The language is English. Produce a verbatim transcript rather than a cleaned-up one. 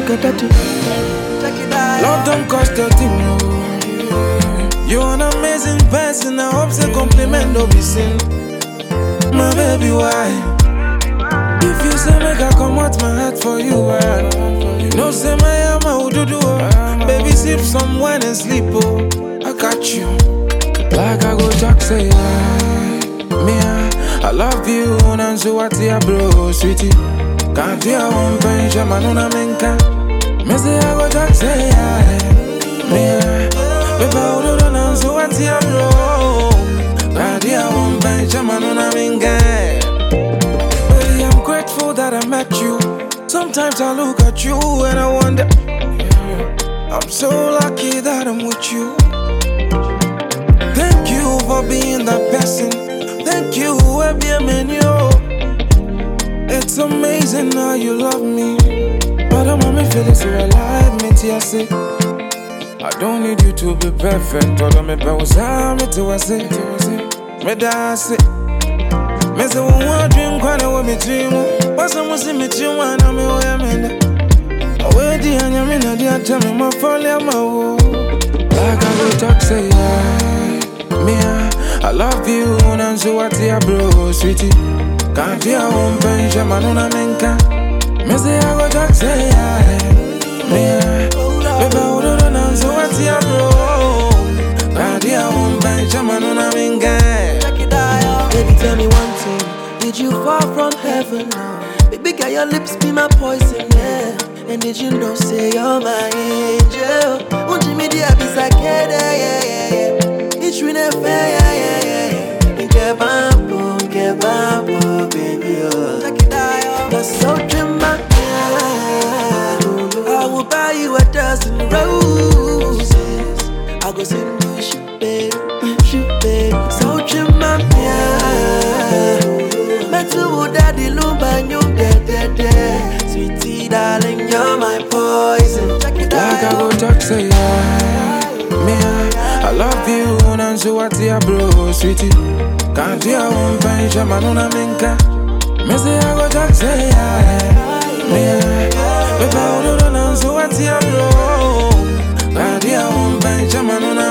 Love don't cost a thing, no. You're an amazing person. I hope say compliment don't be sin. My baby, why? If you say make I come out my heart for you, why? No say my am I would do. Baby, sip some wine and sleep, oh. I got you. Like I go Jack say, I, me, I, I love you. And so what ya bro, sweetie. Can't you one penny, man, on a menka. Me say I go Jack say, I, me, I, baby, I would do so what ya bro. Can't you one penny, man, on a menka. Baby, I'm grateful that I met you. Sometimes I look at you and I wonder, I'm so lucky that I'm with you. Thank you for being that person. Thank you, whoever menu. It's amazing how you love me. But I'm on me feeling so alive, me tia say. I don't need you to be perfect. All of me bows out, me to I say. Me da say. Me say one more dream, quite a way me dream. What's the most in me dream, and I'm away, I'm in there. Away the anya, me no dia tell me my folly, my woe. Like I go talk, say I, me, I, I love you, and so what ya bro, sweetie. Can't you one penny, man, on a menka. Me say I go talk, say I, me, I, baby, I would do now, so what ya bro. Can't you one penny, man, on a menka. Baby, tell me one thing. Did you fall from heaven now? Baby, girl, your lips be my poison, yeah. And did you know, say you're my angel? Won't you meet the abyss like yeah, yeah, yeah, yeah. It's really fair, yeah, yeah, yeah. Get bamboo, get bamboo, baby, oh. That's so dramatic. I will buy you a dozen roses. I go sing you shit, baby, shit, baby. So dramatic. Metu daddy lumba you dead, dead, dead. Sweetie darling, you're my poison. Like I go talk, say I, me, I, I love you, and so what ya bro, sweetie. Can't you one penny, man, on a menka. Me say I go talk, say I, me, I, baby, I would do now, so what ya bro. Can't you one penny, man, on a